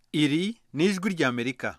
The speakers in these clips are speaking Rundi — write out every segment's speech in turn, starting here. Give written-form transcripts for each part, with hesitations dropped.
Iri ni ijwi ry'Amerika.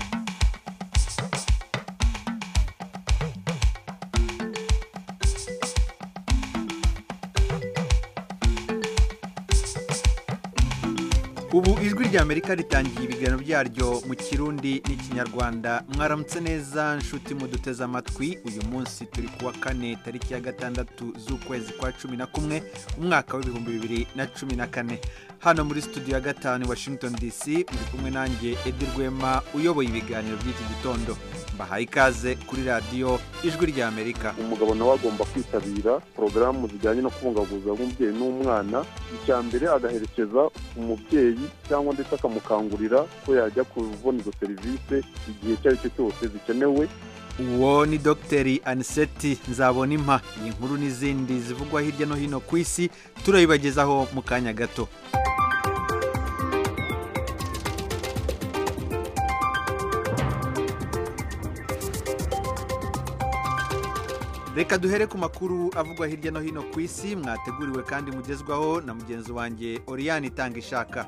Ubu ijwi ry'Amerika ritangiye ibiganiro byaryo mu Kirundi n'Ikinyarwanda. Mwaramutse neza nshuti muduteze amatwi. Uyu munsi turi kuwa kane tariki ya 6 z'ukwezi kwa 11 umwaka w'2014. Hano muri studio ya 5 Washington DC muri kumwe nanjye Edi Rwema uyoboye ibiganiro by'iki gitondo. Mbahaye ikaze kuri radio ijwi ry'Amerika. Umugabo nawe agomba kwitabira porogaramu zijyanye no kubungabunga umubyeyi n'umwana. Icyambere agaherekeza umubyeyi cyangwa ndetse akamukangurira ko yajya kubona izo serivisi igihe cyari cyo cyose zikenewe. Uwo ni Dr. Aniseti Nzabonimpa. Iyi nkuru n'izindi zivugwa hirya no hino ku isi turayibagezaho mu kanya gato. Reka duhere ku makuru avugwa hirya no hino ku isi mwateguriwe kandi mugezwaho na mugenzi wanjye Oriane Itangishaka.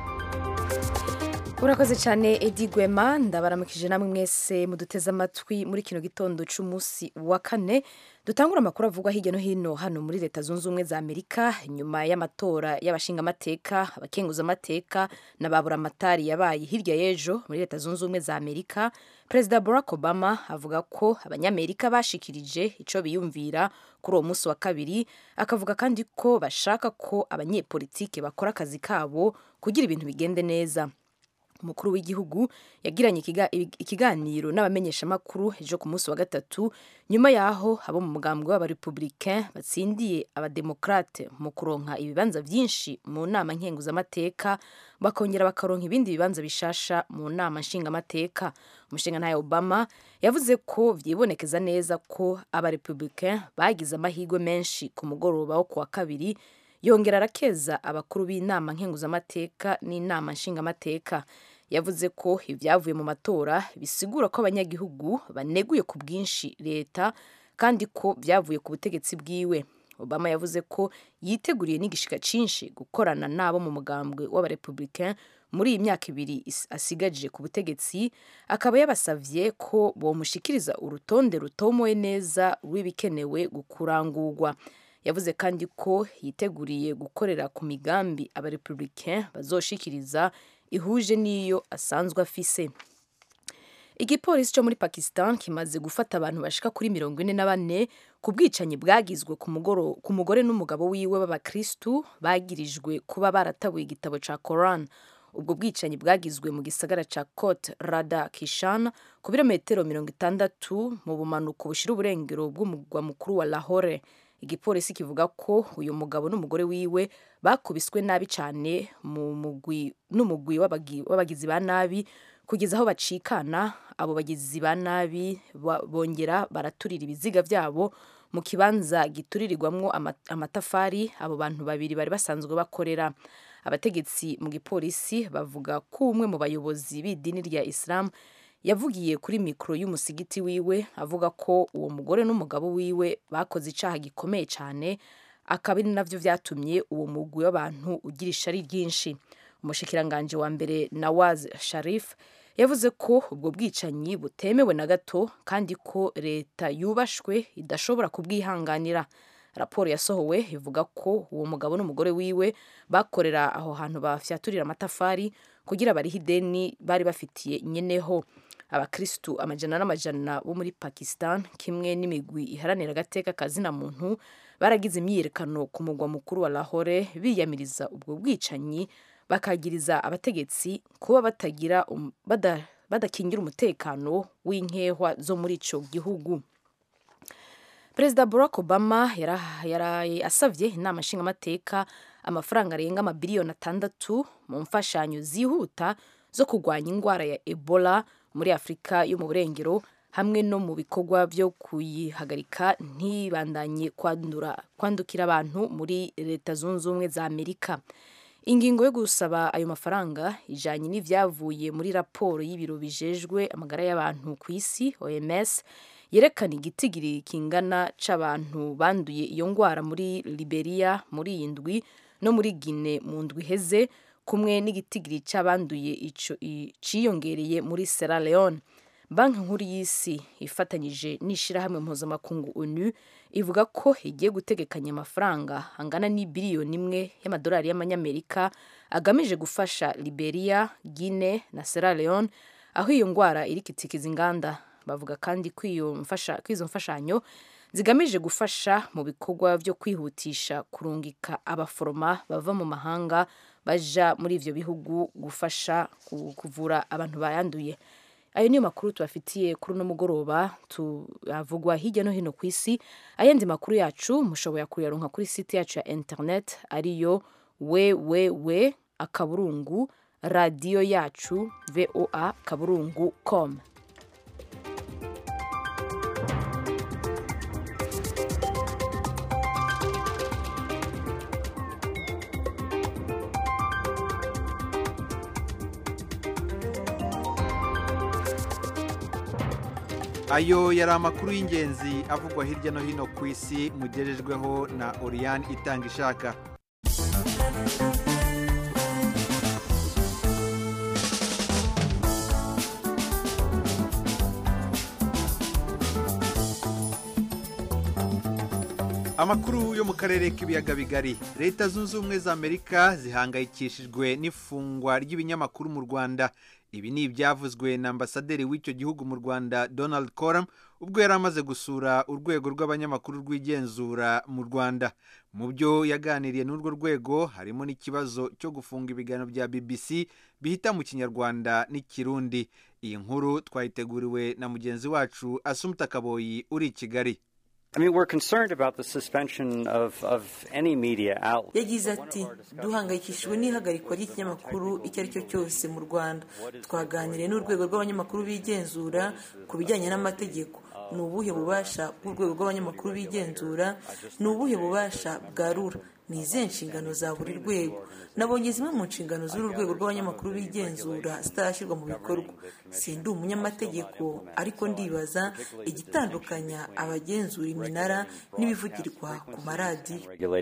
Urakoze cyane Edi Rwema, ndabaramukije namwe mwese muduteze amatwi muri kino gitondo cy'umunsi wa kane. Dutangura amakuru avugwa hirya no hino hano muri Leta Zunze Ubumwe za Amerika nyuma y'amatora y'abashinga amateka, abakenguza amateka n'ababura amatari yabaye hirya y'ejo muri Leta Zunze Ubumwe za Amerika. Perezida Barack Obama avuga ko abanyamerika bashikirije ico biyumvira kuri uwo munsi wa kabiri, akavuga kandi ko bashaka ko abanyepolitike bakora akazi kabo kugira ibintu bigende neza. Umukuru w'igihugu yagiranye ikiganiro n'abamenyeshamakuru ejo ku munsi wa gatatu nyuma yaho abo mu mugambwe w'abarepublicain batsindiye abademokrate mu kuronka ibibanza byinshi mu nama nkenguzamateka bakongera bakaronka ibindi bibanza bishasha mu nama nshingamateka. Umushingantahe Obama yavuze ko vyibonekeza neza ko abarepublicain bagize amahirwe menshi ku mugoroba wo kuwa kabiri, yongera arakeza abakuru b'inama nkenguzamateka n'inama nshingamateka. Yavuze ko ibyavuye mu matora bisigura ko abanyagihugu baneguye ku bwinshi leta kandi ko byavuye ku butegetsi bwiwe. Obama yavuze ko yiteguriye n'igishika cinshi gukorana nabo mu mugambwe w'abarepublicain muri iyi myaka ibiri asigaje ku butegetsi, akaba yabasavye ko bomushikiriza urutonde rutomoye neza rw'ibikenewe gukurangurwa. Yavuze kandi ko yiteguriye gukorera ku migambi abarepublicain bazoshikiriza ihuje n'iyo asanzwe afise. Igipolisi cyo muri Pakistan kimaze gufata abantu bashika kuri 44 ku bwicanyi bwagizwe ku mugore n'umugabo wiwe b'abakristu bagirijwe kuba baratabuye igitabo ca Quran. Ubwo bwicanyi bwagizwe mu gisagara ca Kot Radha Kishan ku birometero 60 mu bumanuko bushira uburengero bw'umugwa mukuru wa Lahore. Igipolisi kivuga ko uyu mugabo n'umugore wiwe bakubiswe nabi cyane n'umugwi w'abagizi ba nabi kugeza aho bacikana. Abo bagizi ba nabi bongera baraturira ibiziga byabo mu kibanza gituririrwamwo amatafari abo bantu babiri bari basanzwe bakorera. Abategetsi mu gipolisi bavuga ko umwe mu bayobozi b'idini rya Islam yavugiye kuri mikro y'umusigiti wiwe avuga ko uwo mugore n'umugabo wiwe bakoze icaha gikomeye cyane, akaba navyo vyatumye uwo mugwi w'abantu ugira ishari ryinshi. Umushikiranganje wa mbere Nawaz Sharif yavuze ko ubwo bwicanyi butemewe na gato kandi ko leta yubashwe idashobora kubwihanganira. Raporo yasohowe ivuga ko uwo mugabo n'umugore wiwe bakorera aho hantu bafyaturira amatafari kugira barihe ideni bari bafitiye nyeneho. Abakristu amajana n'amajana bo muri Pakistan kimwe n'imigwi iharanira agateka kazina muntu baragize imyiyerekano ku mugwa mukuru wa Lahore biyamiriza ubwo bwicanyi, bakagiriza abategetsi kuba badakingira umutekano w'inkehwa zo muri ico gihugu. Perezida Barack Obama yaraye asavye inama nshingamateka amafaranga arenga amabiliyoni 6 mu mfashanyo zihuta zo kurwanya ingwara ya Ebola muri Afrika yo mu burengero hamwe no mu bikorwa byo kuyihagarika ntibandanye kwandukira abantu muri Leta Zunze Ubumwe za Amerika. Ingingo yo gusaba ayo mafaranga ijanye n'ivyavuye muri raporo y'ibiro bijejwe amagara y'abantu ku isi OMS yerekana igitigiri kingana c'abantu banduye iyo ngwara muri Liberia muri indwi no muri Guinea mu ndwi heze kumwe n'igitigiri c'abanduye ico ciyongereye muri Sierra Leone. Banki nkuru y'isi ifatanyije n'ishirahamwe mpuzamakungu ONU ivuga ko igiye gutegekanya amafaranga angana n'ibiriyoni 1 y'amadolari y'amanyamerika agamije gufasha Liberia, Guinea na Sierra Leone aho iyo ngwara iri kitikiza inganda. Bavuga kandi ko izo mfashanyo zigamije gufasha mu bikorwa byo kwihutisha kurungika abaforoma bava mu mahanga baja muri ivyo bihugu gufasha kuvura abantu bayanduye. Ayo niyo makuru tubafitiye kuri uno mugoroba, tuvugwa hirya no hino ku isi. Ayandi makuru yacu mushobora kuyaronka kuri site yacu ya internet ariyo www.radioyacu.voa.com. Ayo yari amakuru y'ingenzi avugwa hirya no hino ku isi mugerejweho na Oriane Itanga Ishaka. Amakuru yo mu karere k'ibiyaga bigari. Leta Zunze Ubumwe za Amerika zihangayikishijwe n'ifungwa ry'ibinyamakuru mu Rwanda. Ibi ni ibyavuzwe na ambasaderi w'icyo gihugu mu Rwanda Donald Coram ubwo yari amaze gusura urwego rw'abanyamakuru rw'igenzura mu Rwanda. Mu byo yaganiriye n'urwo rwego harimo n'ikibazo cyo gufunga ibiganiro bya BBC bihita mu Kinyarwanda n'Ikirundi. Iyi nkuru twayiteguriwe na mugenzi wacu Assumpta Kaboyi uri i Kigali. I mean, we're concerned about the suspension of any media outlet. Yagize ati duhangayikishijwe n'ihagarikwa ry'ikinyamakuru icyo ari cyo cyose mu Rwanda. Twaganiriye n'urwego rw'abanyamakuru bigenzura ku bijyanye n'amategeko. Ni ubuhe bubasha bw'urwego rw'abanyamakuru bigenzura? Ni ubuhe bubasha bwa RURA? Ni izihe nshingano za buri rwego? Nabonye zimwe mu nshingano z'uru rwego rw'abanyamakuru bigenzura zitarashyirwa mu bikorwa. Sindi umunyamategeko ariko ndibaza igitandukanya abagenzura iminara n'ibivugirwa ku maradiyo.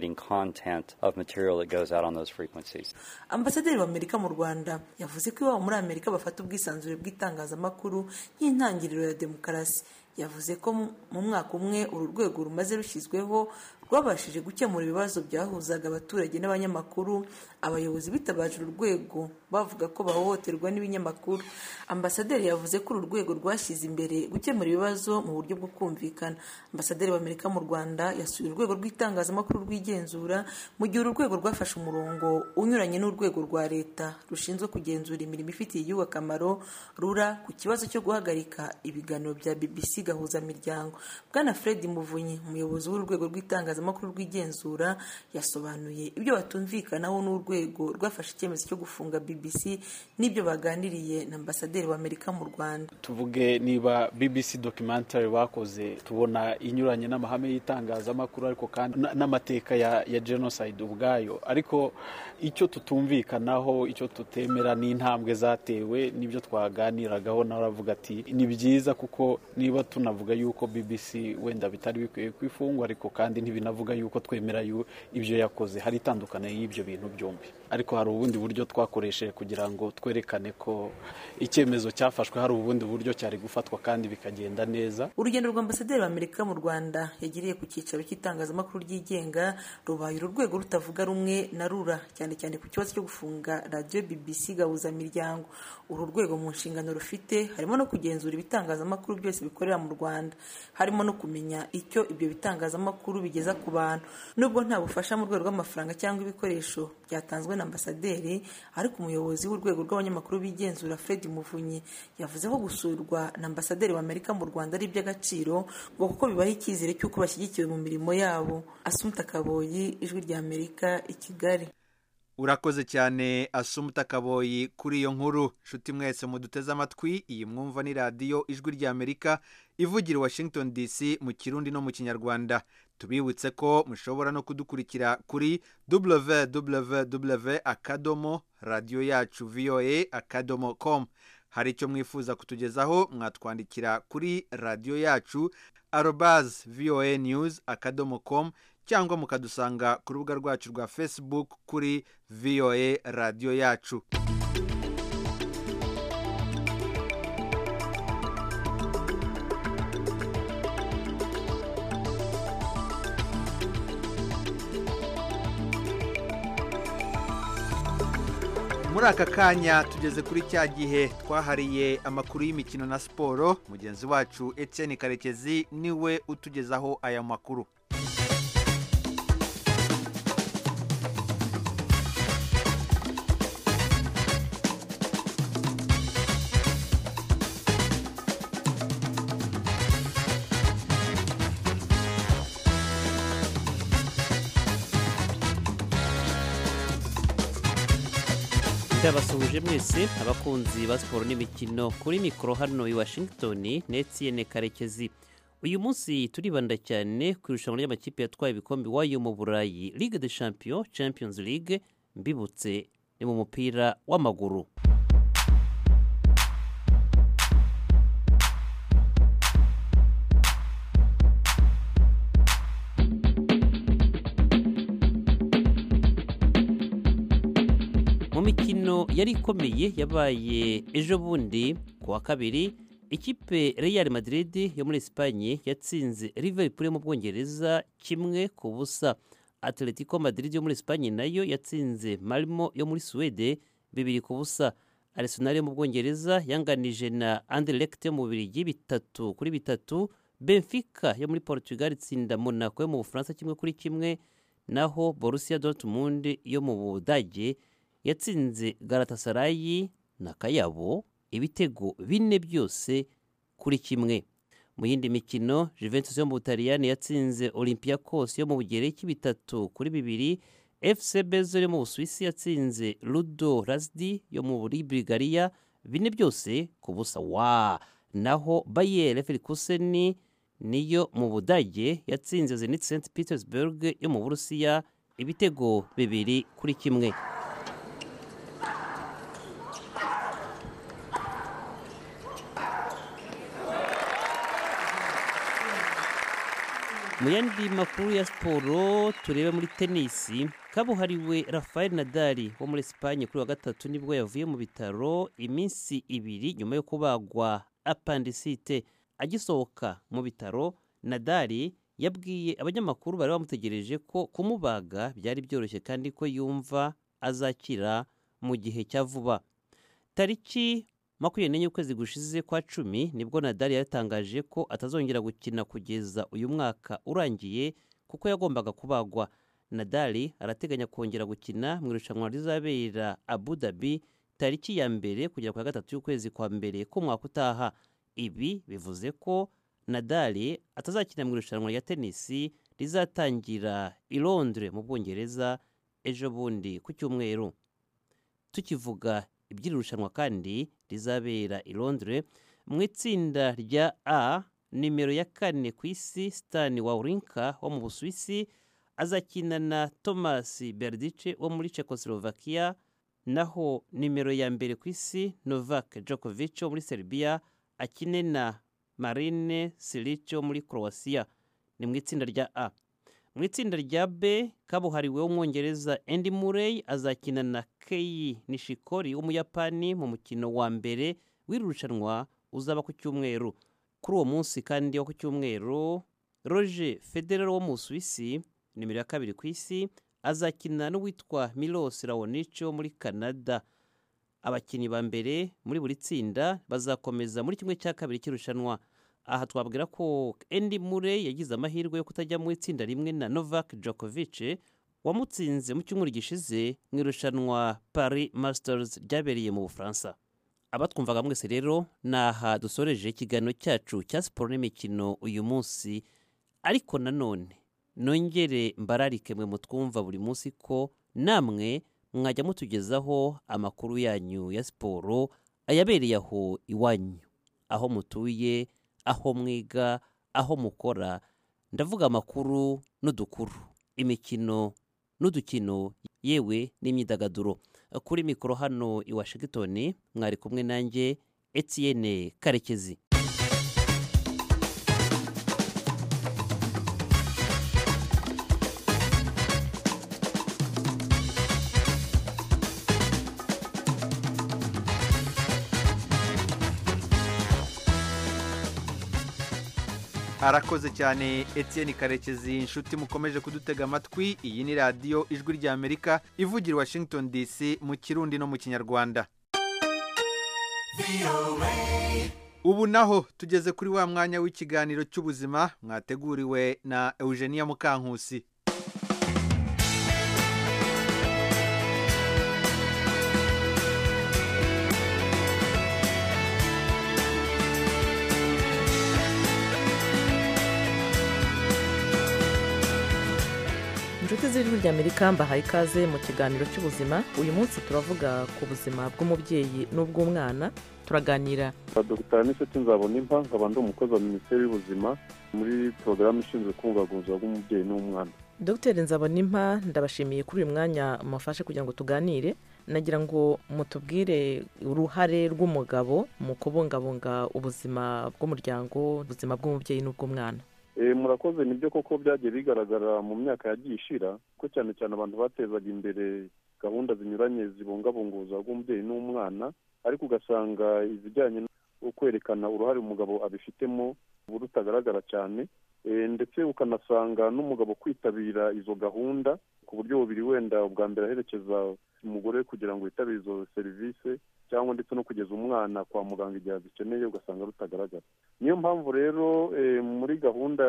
Ambasaderi w'Amerika mu Rwanda yavuze ko iwabo muri Amerika bafata ubwisanzure bw'itangazamakuru nk'intangiriro ya demokarasi. Yavuze ko mu mwaka umwe uru rwego rumaze rushyizweho rwabashije gukemura ibibazo byahuzaga abaturage n'abanyamakuru. Abayobozi bitabaje uru rwego bavuga ko bahohoterwa n'ibinyamakuru. Ambasaderi yavuze ko uru rwego rwashyize imbere gukemura ibibazo mu buryo bwo kumvikana. Ambasaderi w'Amerika mu Rwanda yasuye urwego rw'itangazamakuru rw'igenzura mu gihe uru rwego rwafashe umurongo unyuranye n'urwego rwa leta rushinzwe kugenzura imirimo ifitiye igihugu akamaro RURA ku kibazo cyo guhagarika ibiganiro bya BBC gahuzamiryango. Bwana Fred Muvunyi, umuyobozi w'urwego rw'itangazamakuru rw'igenzura, yasobanuye ibyo batumvikanaho n'urwego rwafashe icyemezo cyo gufunga BBC n'ibyo baganiriye na ambasaderi w'Amerika mu Rwanda. Tuvuge niba BBC documentary bakoze tubona inyuranye n'amahame y'itangazamakuru ariko kandi n'amateka ya genocide ubwayo, ariko icyo tutumvikanaho, icyo tutemera n'intambwe zatewe n'ibyo twaganiragaho. Naravuga ati ni byiza kuko niba tunavuga yuko BBC wenda bitari bikwiye kwifungwa ariko kandi ntibinavuga yuko twemera ibyo yakoze. Hari itandukana y'ibyo bintu byombi, ariko hari ubundi buryo twakoresheje kugira ngo twerekane ko icyemezo cyafashwe hari ubundi buryo cyari gufatwa kandi bikagenda neza. Urugendo rw'ambasaderi w'Amerika mu Rwanda yagiriye ku cyicaro cy'itangazamakuru ryigenga rubaye urwego rutavuga rumwe na RURA, cyane cyane ku kibazo cyo gufunga radio BBC gahuzamiryango. Uru rwego mu nshingano rufite harimo no kugenzura ibitangazamakuru byose bikorera mu Rwanda, harimo no kumenya icyo ibyo bitangazamakuru bigeza ku bantu. Nubwo nta bufasha mu rwego rw'amafaranga cyangwa ibikoresho byatanzwe na ambasaderi, ariko umuyobozi w'urwego rw'abanyamakuru bigenzura Fred Muvunyi yavuze ko gusurwa na ambasaderi w'Amerika mu Rwanda ari iby'agaciro ngo kuko bibaha icyizere cy'uko bashyigikiwe mu mirimo yabo. Assumpta Kaboyi, Ijwi ry'Amerika, i Kigali. Urakoze cyane Assumpta Kaboyi kuri iyo nkuru. Nshuti mwese muduteze amatwi, iyi mwumva ni radiyo Ijwi ry'Amerika ivugira i Washington DC mu Kirundi no mu Kinyarwanda. Tubibutse ko mushobora no kudukurikira kuri www.radioyacu.voa.com. Hari icyo mwifuza kutugezaho mwatwandikira kuri radioyacu@voanews.com cyangwa mukadusanga ku rubuga rwacu rwa Facebook kuri VOA radiyo yacu. Muri aka kanya tugeze kuri cya gihe twahariye amakuru y'imikino na siporo. Mugenzi wacu Etienne Karekezi niwe utugezaho aya makuru. Ndabasuhuje mwese abakunzi ba siporo n'imikino kuri mikoro hano i Washington. Etienne Karekezi. Uyu munsi turibanda cyane ku irushanwa ry'amakipe yatwaye ibikombe iwayo mu Burayi, Ligue des Champions, Champions League, mbibutse ni mu mupira w'amaguru. Mu mikino yari ikomeye yabaye ejo bundi ku wa kabiri, ikipe Real Madrid yo muri Espagne yatsinze Liverpool mu Bwongereza 1-0. Atletico Madrid yo muri Espagne nayo yatsinze Malmo yo muri Swede 2-0. Arsenal yo mu Bwongereza yanganije na Anderlecht yo mu Bubiligi 3-3. Benfica yo muri Portugal itsinda Monaco yo mu Bufaransa 1-1. Naho Borussia Dortmund yo mu Budage yatsinze Galatasaray na Kayabo ibitego 4 byose kuri 1. Mu yindi mikino, Juventus yo mu Butaliyani yatsinze Olympiacos yo mu Bugereki 3-2. FC Basel yo mu Busuwisi yatsinze Ludo Razdi yo mu Bulgaria 4 byose ku busa. Naho Bayer Leverkusen niyo mu Budage yatsinze Zenit St Petersburg yo mu Burusiya ibitego 2-1. Mu yandi makuru ya siporo turebe muri tenisi, kabuhariwe Rafael Nadal wo muri Espagne kuri wa gatatu nibwo yavuye mu bitaro iminsi 2 nyuma yo kubagwa appendicite. Agisohoka mu bitaro, Nadal yabwiye abanyamakuru bari bamutegereje ko kumubaga byari byoroshye kandi ko yumva azakira mu gihe cya vuba. Tariki 24 y'ukwezi gushize kwa 10 nibwo Nadal yatangaje ko atazongera gukina kugeza uyu mwaka urangiye kuko yagombaga kubagwa. Nadal arateganya kongera gukina mu irushanwa rizabera Abu Dhabi tariki ya mbere kugera kwa 3 y'ukwezi kwa mbere ko mwaka utaha. Ibi bivuze ko Nadal atazakina mu irushanwa rya tenisi rizatangira i Londres mu Bwongereza ejo bundi ku cyumweru. Tukivuga iby'irushanwa kandi rizabera i Londres, mu itsinda rya A nimero ya 4 ku isi Stan Wawrinka wo mu Busuwisi azakina na Thomas Berdych wo muri Czechoslovakia, naho nimero ya 2 ku isi Novak Djokovic wo muri Serbia akine na Marine Cilic wo muri Croatia. Ni mu itsinda rya A. Mu itsinda rya B, kabuhariwe w'umwongereza Andy Murray azakina na Kei Nishikori w'umuyapani mu mukino wa mbere w'irushanwa uzaba ku cyumweru. Kuri uwo munsi kandi wo ku cyumweru, Roger Federer wo mu Suwisi nimero ya 2 ku isi azakina n'uwitwa Milos Raonic wo muri Canada. Abakinnyi ba mbere muri buri tsinda bazakomeza muri kimwe cya kabiri cy'irushanwa. Aha twabwira ko Andy Murray yagize amahirwe yo kutajya mu itsinda rimwe na Novak Djokovic wamutsinze mu cyumweru gishize mu irushanwa Paris Masters ryabereye mu Bufaransa. Abatwumvaga mwese rero naha dusoreje ikiganiro cyacu cya siporo n'imikino uyu munsi, ariko nanone nongere mbararike mwe mutwumva buri munsi ko namwe mwajya mutugezaho amakuru yanyu ya siporo ayabereye aho iwanyu, aho mutuye, aho mwiga, aho mukora. Ndavuga amakuru n'udukuru, imikino n'udukino, yewe n'imyidagaduro. Kuri mikoro hano i Washington mwari kumwe nanjye Etienne Karekezi. arakoze cyane Etienne Karekezi. inshuti mukomeje kudutega amatwi, iyi ni radiyo ijwi ry'Amerika ivugira Washington DC mu Kirundi no mu Kinyarwanda. Ubu naho tugeze kuri wa mwanya w'ikiganiro cy'ubuzima mwateguriwe na Eugenia Mukankusi. inshuti z'ijwi ry'Amerika mbahaye ikaze mu kiganiro cy'ubuzima. Uyu munsi turavuga ku buzima bw'umubyeyi n'ubw'umwana. Turaganira Dr. Anicet Nzabonimpa, nkaba ndi umukozi wa Minisiteri y'Ubuzima muri porogaramu ishinzwe kubungabunga ubuzima bw'umubyeyi n'umwana. Dr. Nzabonimpa, ndabashimiye kuri uyu mwanya mufashe kugira ngo tuganire. Nagira ngo mutubwire uruhare rw'umugabo mu kubungabunga ubuzima bw'umuryango, ubuzima bw'umubyeyi n'ubw'umwana. Murakoze. nibyo koko byagiye bigaragara mu myaka yagiye ishira ko cyane cyane abantu batezaga imbere gahunda zinyuranye zibungabunga ubuzima bw'umubyeyi n'umwana, ariko ugasanga izijyanye no kwerekana uruhare umugabo abifitemo rutagaragara cyane, ndetse ukanasanga n'umugabo kwitabira izo gahunda ku buryo bubiri, wenda ubwa mbere aherekeza umugore kugira ngo yitabire izo serivisi cyangwa ndetse no kugeza umwana kwa muganga igihe azikeneye, ugasanga rutagaragara. Niyo mpamvu rero muri gahunda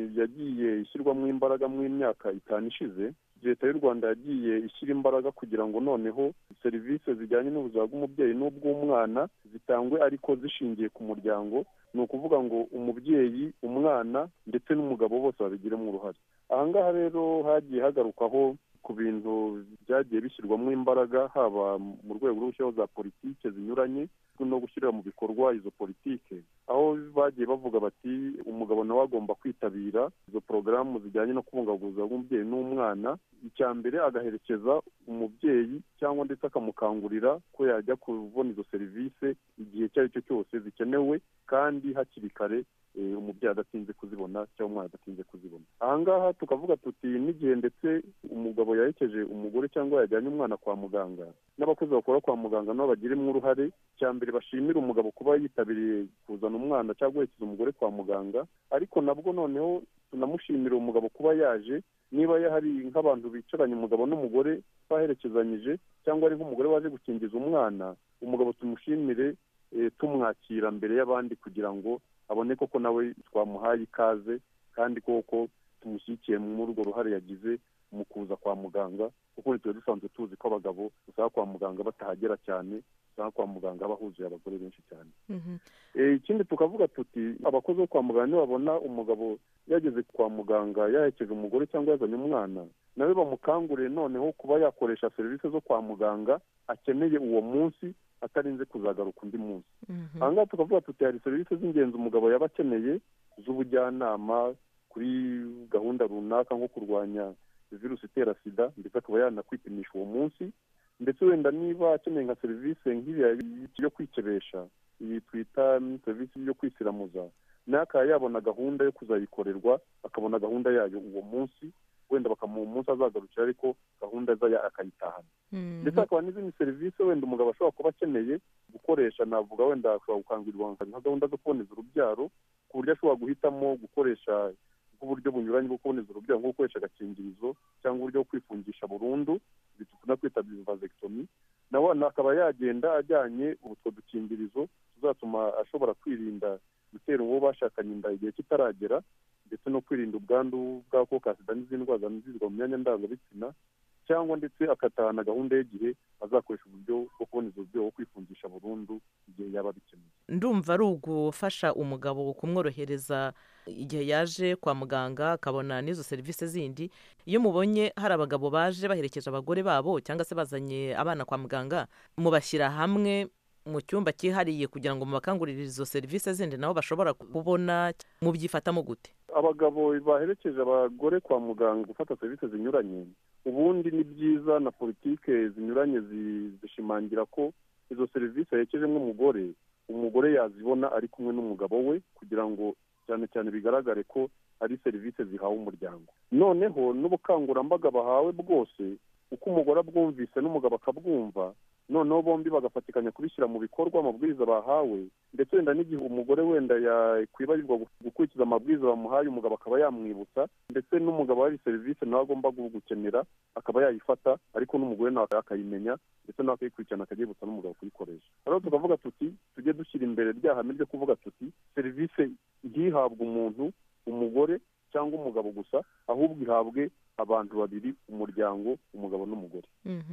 yagiye ishyirwamo imbaraga mu myaka 5 ishize, leta y'u Rwanda yagiye ishyira imbaraga kugira ngo noneho serivisi zijyanye n'ubuzima bw'umubyeyi n'ubw'umwana zitangwe ariko zishingiye ku muryango. Ni ukuvuga ngo umubyeyi, umwana ndetse n'umugabo bose babigiremo uruhare. Aha ngaha rero hagiye hagarukaho ku bintu byagiye bishyirwamo imbaraga, haba mu rwego rwo gushyiraho za politike zinyuranye no gushyira mu bikorwa izo politike, aho bagiye bavuga bati umugabo nawe agomba kwitabira izo porogaramu zijyanye no kubungabunga ubuzima bw'umubyeyi n'umwana. Icya mbere agaherekeza umubyeyi cyangwa ndetse akamukangurira ko yajya kubona izo serivisi igihe icyo ari cyo cyose zikenewe, kandi hakiri kare, umubyeyi adatinze kuzibona cyangwa umwana adatinze kuzibona. Aha ngaha tukavuga tuti n'igihe ndetse umugabo yaherekeje umugore cyangwa yajyanye umwana kwa muganga, n'abakozi bakora kwa muganga nabo bagiremo uruhare. Cya mbere bashimira umugabo kuba yitabiriye kuzana umwana cyangwa guherekeza umugore kwa muganga, ariko nabwo noneho tunamushimira umugabo kuba yaje. Niba hari nk'abantu bicaranye umugabo n'umugore baherekezanyije, cyangwa ari nk'umugore waje gukingiza umwana, umugabo tumushimire, tumwakira mbere y'abandi kugira ngo abone koko nawe twamuhaye ikaze, kandi koko tumushyigikiye muri urwo ruhare yagize mu kuza kwa muganga, kuko tuba dusanzwe tuzi ko abagabo usanga kwa muganga batahagera cyane, usanga kwa muganga bahuzuye abagore benshi cyane. Ikindi tukavuga tuti abakozi bo kwa muganga nibabona umugabo yageze kwa muganga yaherekeje umugore cyangwa yazanye umwana, nawe bamukanguriye noneho kuba yakoresha serivisi zo kwa muganga akeneye uwo munsi, atarinze kuzagaruka undi munsi. Aha ngaha tukavuga tuti hari serivisi z'ingenzi umugabo yaba akeneye z'ubujyanama kuri gahunda runaka nko kurwanya virusi itera sida, ndetse akaba yanakwipimisha uwo munsi, ndetse wenda niba akeneye nka serivisi nk'iriya yo kwikebesha, iyi twita serivisi yo kwisiramuza, nawe akaba yabona gahunda yo kuzayikorerwa, akabona gahunda yayo uwo munsi, wenda bakamuha umunsi azagarukira, ariko gahunda zaya akayitahana. Ndetse hakaba n'izindi serivisi wenda umugabo ashobora kuba akeneye gukoresha, navuga wenda ashobora gukangurirwa nka gahunda zo kuboneza urubyaro, ku buryo ashobora guhitamo gukoresha uburyo bunyuranye bwo kuboneza urubyaro, nko gukoresha agakingirizo cyangwa uburyo bwo kwifungisha burundu, bituma kwita vasectomy. Nawe akaba yagenda ajyanye utwo dukingirizo tuzatuma ashobora kwirinda gutera uwo bashakanye inda igihe kitaragera, ndetse no kwirinda ubwandu bw'agakoko ka sida n'izindi ndwara zandurira mu myanya ndangabitsina, cyangwa ndetse agatahana gahunda y'igihe azakoresha uburyo bwo kuboneza uburyo bwo kwifungisha burundu igihe yaba abikeneye. Ndumva ari ugufasha umugabo kumworohereza igihe yaje kwa muganga akabona n'izo serivisi zindi. Iyo mubonye hari abagabo baje baherekeje abagore babo cyangwa se bazanye abana kwa muganga, mubashyira hamwe mu cyumba cyihariye kugira ngo mubakangurire izo serivisi zindi nabo bashobora kubona, mubyifatamo gute? Abagabo baherekeje abagore kwa muganga gufata serivisi zinyuranye, ubundi ni byiza, na politike zinyuranye zishimangira ko izo serivisi yaherekejemo umugore yazibona ari kumwe n'umugabo we, kugira ngo cyane cyane bigaragare ko ari serivisi zihawe umuryango. Noneho n'ubukangurambaga bahawe bwose, uko umugore abwumvise n'umugabo akabwumva, noneho bombi bagafatikanya kubishyira mu bikorwa amabwiriza bahawe, ndetse wenda n'igihe umugore wenda yakwibarirwa gukurikiza amabwiriza bamuhaye, umugabo akaba yamwibutsa, ndetse n'umugabo hari serivisi nawe agomba gukenera akaba yayifata, ariko n'umugore nawe akayimenya ndetse nawe akayikurikirana akayibutsa n'umugabo kuyikoresha. Rero tukavuga tuti tujye dushyira imbere rya hame ryo kuvuga tuti serivisi ntihabwe umuntu, umugore cyangwa umugabo gusa, ahubwo ihabwe abantu babiri, umuryango, umugabo n'umugore.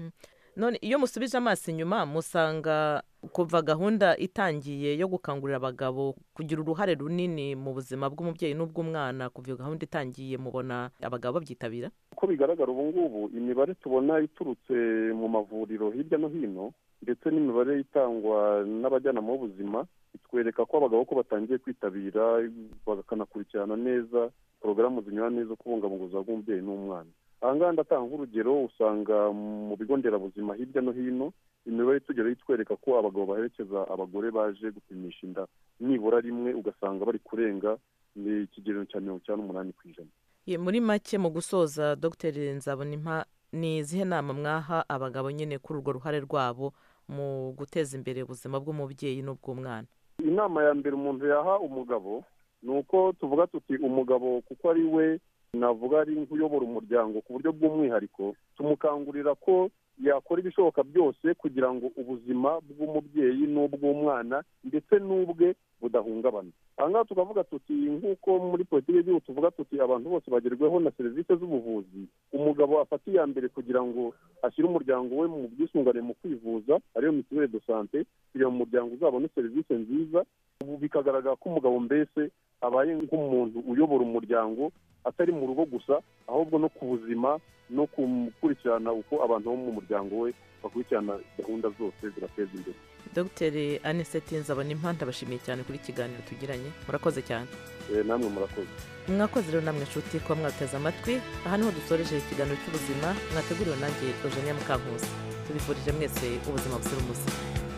none iyo musubije amaso inyuma musanga kuva gahunda itangiye yo gukangurira abagabo kugira uruhare runini mu buzima bw'umubyeyi n'ubw'umwana, kuva iyo gahunda itangiye mubona abagabo babyitabira? Uko bigaragara ubu ngubu imibare tubona iturutse mu mavuriro hirya no hino, ndetse n'imibare itangwa n'abajyanama b'ubuzima, itwereka ko abagabo ko batangiye kwitabira bakanakurikirana neza porogaramu zinyuranye zo kubungabunga ubuzima bw'umubyeyi n'umwana. Aha ngaha ndatanga urugero, usanga mu bigo nderabuzima hirya no hino imibare itugeraho itwereka ko abagabo baherekeza abagore baje gupimisha inda nibura rimwe, ugasanga bari kurenga ikigero cya 98%. Muri make mu gusoza, Dr. Nzabonimpa, ni izihe nama mwaha abagabo nyine kuri urwo ruhare rwabo mu guteza imbere ubuzima bw'umubyeyi n'ubw'umwana? Inama ya mbere umuntu yaha umugabo ni uko tuvuga tuti umugabo kuko ari we navuga ari nk'uyobora umuryango ku buryo bw'umwihariko, tumukangurira ko yakora ibishoboka byose kugira ngo ubuzima bw'umubyeyi n'ubw'umwana ndetse n'ubwe budahungabana. Aha ngaha tukavuga tuti nk'uko muri politiki y'igihugu tuvuga tuti abantu bose bagerweho na serivisi z'ubuvuzi, umugabo afata iya mbere kugira ngo ashyire umuryango we mu bwisungane mu kwivuza, ariyo mituweli de sante, kugira ngo umuryango uzabone serivisi nziza. Ubu bikagaragara ko umugabo mbese abaye nk'umuntu uyobora umuryango, atari mu rugo gusa, ahubwo no ku buzima no gukurikirana uko abantu bo mu muryango we bakurikirana gahunda zose zirateza imbere. Dr. Anicet Nzabonimpa, ndabashimiye cyane kuri ikiganiro tugiranye, murakoze cyane. Namwe murakoze. Mwakoze rero namwe nshuti kuba mwateze amatwi. Aha niho dusoreje ikiganiro cy'ubuzima mwateguriwe nanjye Eugenia Mukankusi. Tubifurije mwese ubuzima buzira umuze.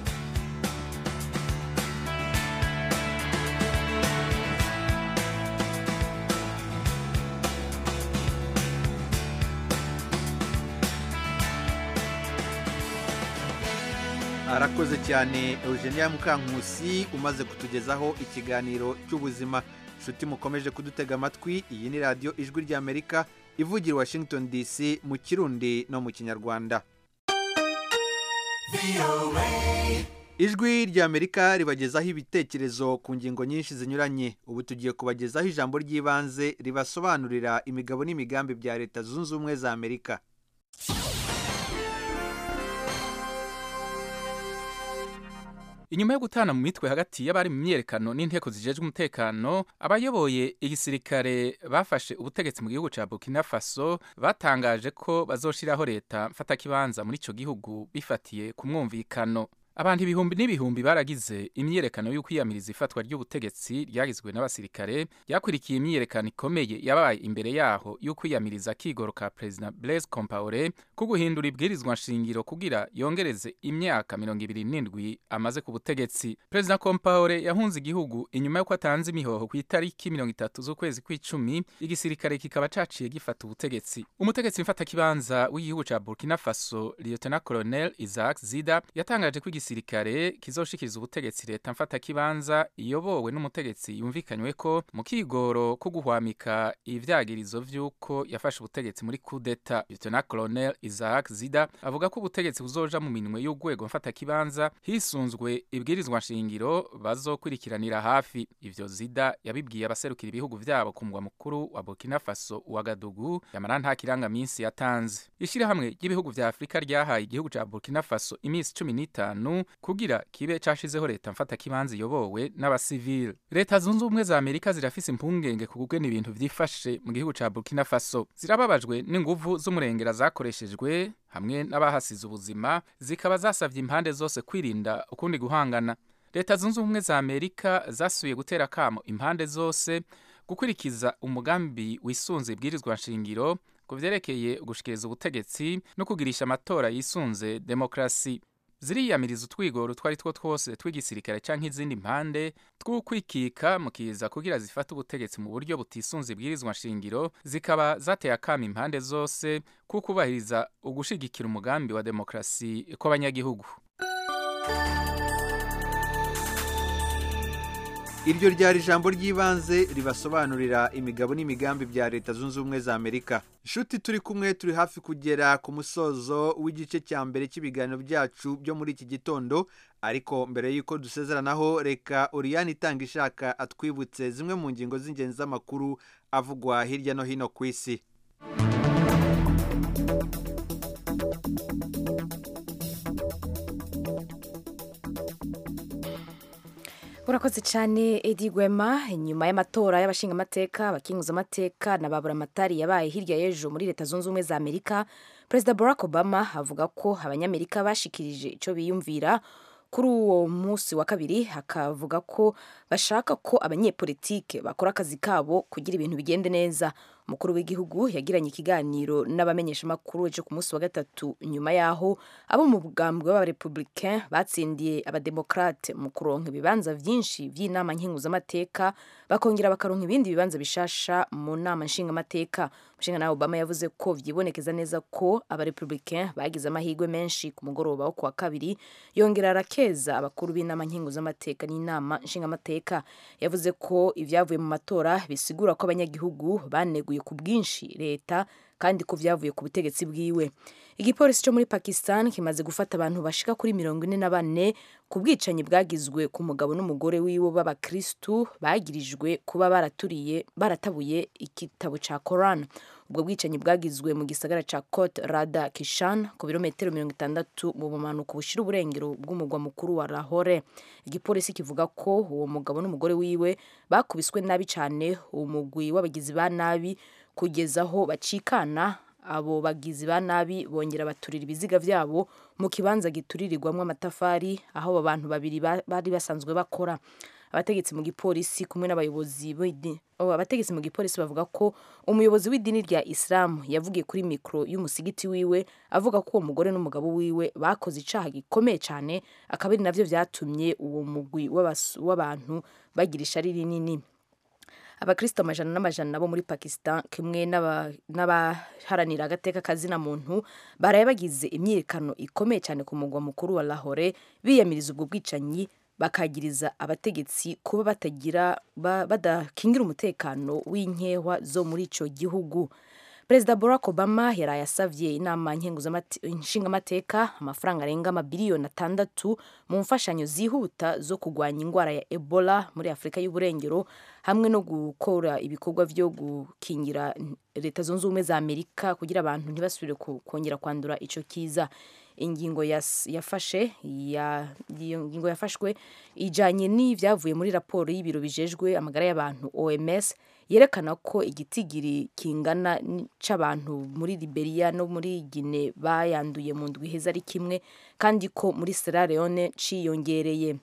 Arakoze cyane Eugenia Mukankusi umaze kutugezaho ikiganiro cy'ubuzima. Nshuti mukomeje kudutega amatwi, iyi ni radiyo Ijwi ry'Amerika ivugira Washington DC mu Kirundi no mu Kinyarwanda. Ijwi ry'Amerika ribagezaho ibitekerezo ku ngingo nyinshi zinyuranye. Ubu tugiye kubagezaho ijambo ry'ibanze ribasobanurira imigabo n'imigambi bya Leta Zunze Ubumwe za Amerika. Inyuma yo gutana mu mitwe hagati y'abari mu myerekano n'inteko zijejwe umutekano, abayoboye igisirikare bafashe ubutegetsi mu gihugu ca Burkina Faso batangaje ko bazoshiraho leta mfatakibanza muri ico gihugu bifatiye ku mwumvikano. Abantu ibihumbi n'ibihumbi baragize imyiyerekano y'ukwiyamiriza ifatwa ry'ubutegetsi ryagizwe n'abasirikare, yakurikiye imyiyerekano ikomeye yabaye imbere yaho y'ukwiyamiriza kigoro ka President Blaise Compaoré ko guhindura ibwirizwa nshingiro kugira yongereze imyaka 27 amaze ku butegetsi. President Compaoré yahunze igihugu inyuma y'uko atanze imihoho ku itariki 30 z'ukwezi kw'icumi, igisirikare kikaba caciye gifata ubutegetsi. Umutegetsi mfatakibanza w'igihugu ca Burkina Faso, Lieutenant Colonel Isaac Zida, yatangaje ko igisirikare kizoshikiriza ubutegetsi leta mfatakibanza iyobowe n'umutegetsi yumvikanywe ko mu kigoro ko guhwamika ivyagirizo vy'uko yafashe ubutegetsi muri coup d'etat. Lieutenant Colonel Isaac Zida avuga ko ubutegetsi buzoja mu minwe y'urwego mfatakibanza hisunzwe ibwirizwa nshingiro bazokurikiranira hafi. Ivyo Zida yabibwiye abaserukira ibihugu vyabo ku mugwa mukuru wa Burkina Faso Ouagadougou, yamara nta kirangaminsi yatanze. Ishirahamwe ry'ibihugu vya Afrika ryahaye igihugu ca Burkina Faso imisi 15 kugira kibe cashizeho leta mfatakibanza iyobowe n'abasivile. Leta Zunze Ubumwe za Amerika zirafise impungenge ku kugena ibintu vyifashe mu gihugu ca Burkina Faso. Zirababajwe n'inguvu z'umurengera zakoreshejwe hamwe n'abahasize ubuzima, zikaba zasavye impande zose kwirinda ukundi guhangana. Leta Zunze Ubumwe za Amerika zasubiye gutera kamo impande zose gukurikiza umugambi wisunze ibwirizwa nshingiro ku vyerekeye gushikiriza ubutegetsi no kugirisha amatora yisunze demokrasi. Ziriyamiriza utwigoro twari two twose tw'igisirikare canke izindi mpande tw'ukwikika mu kiza kugira zifata ubutegetsi mu buryo butisunze ibwirizwa nshingiro, zikaba zateye akamo impande zose kukubahiriza ugushigikira umugambi wa demokrasi kw'abanyagihugu. iryo ryari ijambo ry'ibanze ribasobanurira imigabo n'imigambi bya Leta Zunze Ubumwe za Amerika. Nshuti turi kumwe, turi hafi kugera ku musozo w'igice cya mbere cy'ibiganiro byacu byo muri iki gitondo, ariko mbere y'uko dusezeranaho reka Oriane Itangishaka atwibutse zimwe mu ngingo z'ingenzi z'amakuru avugwa hirya no hino ku isi. Urakoze cyane Edi Gwema. Nyuma y'amatora y'abashingamateka, abakenguzamateka na baburamatari yabaye hirya y'ejo muri Leta Zunze Ubumwe za Amerika, Perezida Barack Obama avuga ko abanyamerika bashikirije icyo biyumvira kuri uwo munsi wa kabiri, akavuga ko bashaka ko abanyepolitike bakora akazi kabo kugira ibintu bigende neza. Umukuru w'igihugu yagiranye ikiganiro n'abamenyeshamakuru ejo ku munsi wa gatatu nyuma yaho abo mu bugambwe b'abarepublicain batsindiye abademokrate mu kuronka ibibanza vyinshi vy'inama nkenguzamateka, bakongera bakaronka ibindi bibanza bishasha mu nama nshingamateka. Umushinga Obama yavuze ko vyibonekeza neza ko abarepublicain bagize amahirwe menshi ku mugoroba wo kuwa kabiri, yongera arakeza abakuru b'inama nkenguzamateka n'inama nshingamateka. Yavuze ko ivyavuye mu matora bisigura ko abanyagihugu baneguye ku bwinshi leta kandi ko vyavuye ku butegetsi bwiwe. Igipolisi cyo muri Pakistan kimaze gufata abantu bashika kuri 44 ku bwicanyi bwagizwe ku mugabo n'umugore wiwe b'abakristu bagirijwe kuba baratabuye igitabo ca Quran. Ubwo bwicanyi bwagizwe mu gisagara ca Kot Rada Kishan ku birometero 60 mu bumanuko bushira uburengero bw'umugwa mukuru wa Lahore. Igipolisi kivuga ko uwo mugabo n'umugore wiwe bakubiswe nabi cyane umugwi w'abagizi ba nabi kugeza aho bacikana. Abo bagizi ba nabi bongera baturira ibiziga vyabo mu kibanza gituririrwamwo amatafari aho abantu babiri bari basanzwe bakora. Abategetsi mu gipolisi kumwe n'abayobozi abategetsi mu gipolisi bavuga ko umuyobozi w'idini rya Islam yavugiye kuri mikro y'umusigiti wiwe avuga ko uwo mugore n'umugabo wiwe bakoze icaha gikomeye cyane, akabiri navyo vyatumye uwo mugwi w'abantu bagira ishari rinini. Abakristo amajana n'amajana nabo muri Pakistan kimwe n'abaharanira agateka kazina muntu baraye bagize imyirekano ikomeye cyane ku mugwa mukuru wa Lahore biyamiriza ubwo bwicanyi, bakagiriza abategetsi kuba badakingira umutekano w'inkehwa zo muri ico gihugu. Perezida Barack Obama yaraye asavye inama nshingamateka amafaranga arenga amabiliyoni 6 mu mfashanyo zihuta zo kugwanya ingwara ya Ebola muri Afrika y'Uburengero, hamwe no gukora ibikorwa vyo gukingira Leta Zunze Ubumwe za Amerika kugira abantu ntibasubire kongera kwandura ico kiza. Ingingo yafashwe ijanye n'ivyavuye muri raporo y'ibiro bijejwe amagara y'abantu OMS yerekana ko igitigiri kingana c'abantu muri Liberia no muri Guinea bayanduye mu ndwi heza ari kimwe, kandi ko muri Sierra Leone ciyongereye.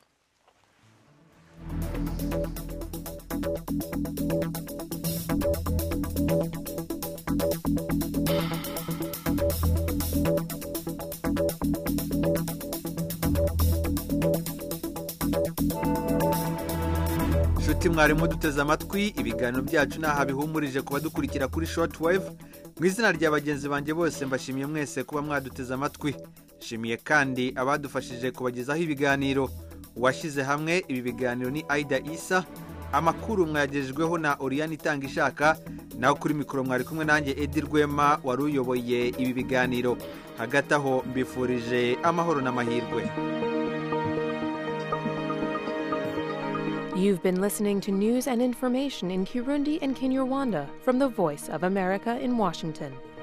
Nshuti mwarimu duteze amatwi, ibiganiro byacu naha bihumurije kuba dukurikira kuri shortwave. Mu izina rya bagenzi banjye bose mbashimiye mwese kuba mwaduteze amatwi. Shimiye kandi abadufashije kubagezaho ibiganiro. Uwashyize hamwe ibi biganiro ni Aida Isa. Amakuru mwagejejweho na Oriane Itangishaka, naho kuri mikoro mwari kumwe nanjye Edi Rwema wari uyoboye ibi biganiro. Hagati aho mbifurije amahoro n'amahirwe. You've been listening to news and information in Kirundi and Kinyarwanda from the Voice of America in Washington.